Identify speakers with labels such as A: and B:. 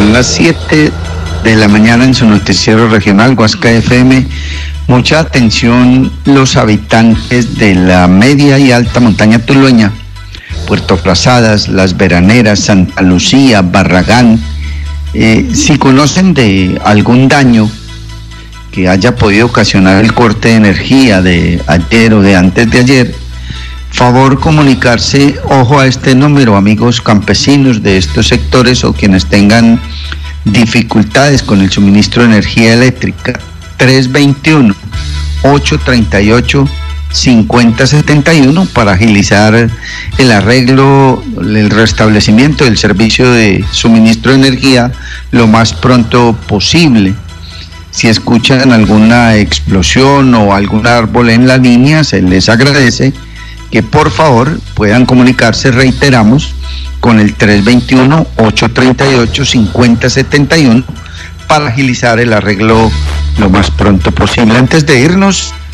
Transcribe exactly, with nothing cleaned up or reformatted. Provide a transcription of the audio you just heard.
A: Son las siete de la mañana en su noticiero regional Guasca F M. Mucha atención los habitantes de la media y alta montaña tulueña, Puerto Plazadas, Las Veraneras, Santa Lucía, Barragán. Eh, si conocen de algún daño que haya podido ocasionar el corte de energía de ayer o de antes de ayer, favor comunicarse, ojo a este número, amigos campesinos de estos sectores o quienes tengan dificultades con el suministro de energía eléctrica. Tres veintiuno, ocho treinta y ocho, cincuenta setenta y uno para agilizar el arreglo, el restablecimiento del servicio de suministro de energía lo más pronto posible. Si escuchan alguna explosión o algún árbol en la línea, se les agradece que por favor puedan comunicarse, reiteramos, con el tres veintiuno, ocho treinta y ocho, cincuenta setenta y uno para agilizar el arreglo lo más pronto posible. Antes de irnos,